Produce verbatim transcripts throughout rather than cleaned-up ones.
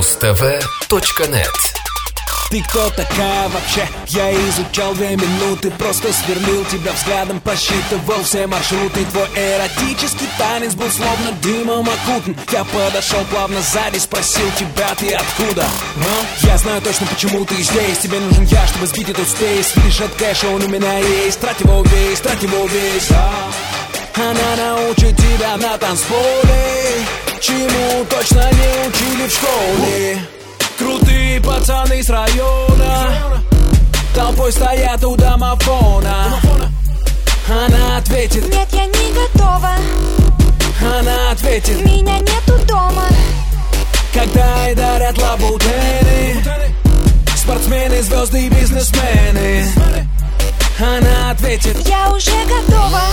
муз тв точка нет. Ты кто такая вообще? Я изучал две минуты, просто сверлил тебя взглядом, просчитывал все маршруты. Твой эротический танец был словно дымом окутан. Я подошел плавно сзади, спросил тебя, ты откуда? А? Я знаю точно, почему ты здесь. Тебе нужен я, чтобы сбить этот спейс. Видишь, от кэша он у меня есть. Трать его весь, трать его весь, да. Она научит тебя на танцполе, чему точно не учили в школе. Крутые пацаны с района толпой стоят у домофона. Она ответит: нет, я не готова. Она ответит: меня нету дома. Когда ей дарят лабутены спортсмены, звезды и бизнесмены. Она ответит: я уже готова.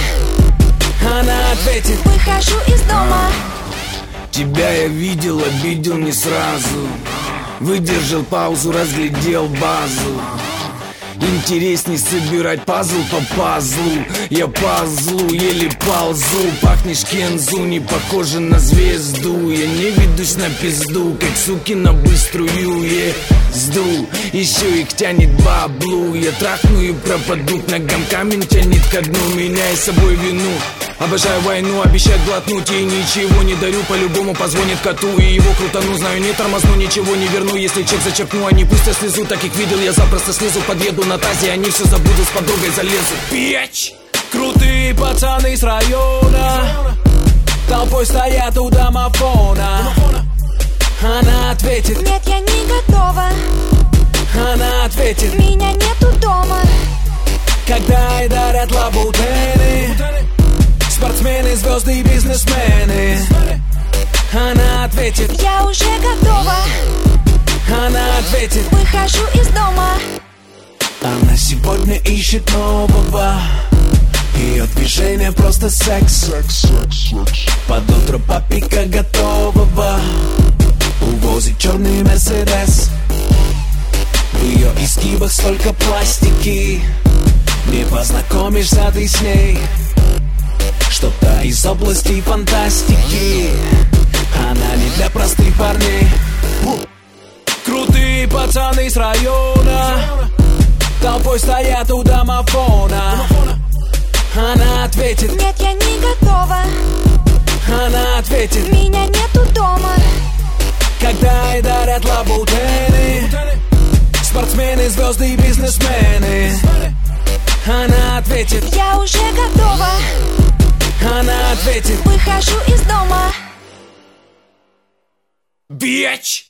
Она ответит: выхожу из дома. Тебя я видел, обидел не сразу. Выдержал паузу, разглядел базу. Интересней собирать пазл по пазлу. Я пазлу, еле ползу. Пахнешь кензу, не похожа на звезду. Я не ведусь на пизду, как суки на быструю езду. Еще их тянет баблу. Я трахну и пропаду, к ногам камень тянет ко дну. Меняй с собой вину. Обожаю войну, обещать глотнуть. Ей ничего не дарю, по-любому позвонит коту. И его крутану, знаю, не тормозну, ничего не верну. Если чек зачеркну, они пусть я слезу. Так их видел, я запросто снизу подъеду на тазе. Они все забудут, с подругой залезут. Пич! Крутые пацаны с района толпой стоят у домофона. Она ответит: нет, я не готова. Она ответит: меня нету дома. Когда ей дарят лабутены спортсмены, звезды и бизнесмены. Она ответит: я уже готова. Она ответит: выхожу из дома. Она сегодня ищет нового. Ее движение просто секс. Под утро папика готового увозит черный мерседес. В ее изгибах столько пластики, не познакомишься ты с ней. Что-то из области фантастики. Она не для простых парней. Крутые пацаны с района толпой стоят у домофона. Она ответит: нет, я не готова. Она ответит: меня нету дома. Когда ей дарят лабутены спортсмены, звезды и бизнесмены. Она ответит: я уже готова. Она ответит: выхожу из дома. Бич!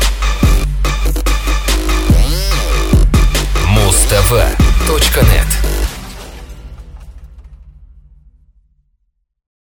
муз тв точка нет.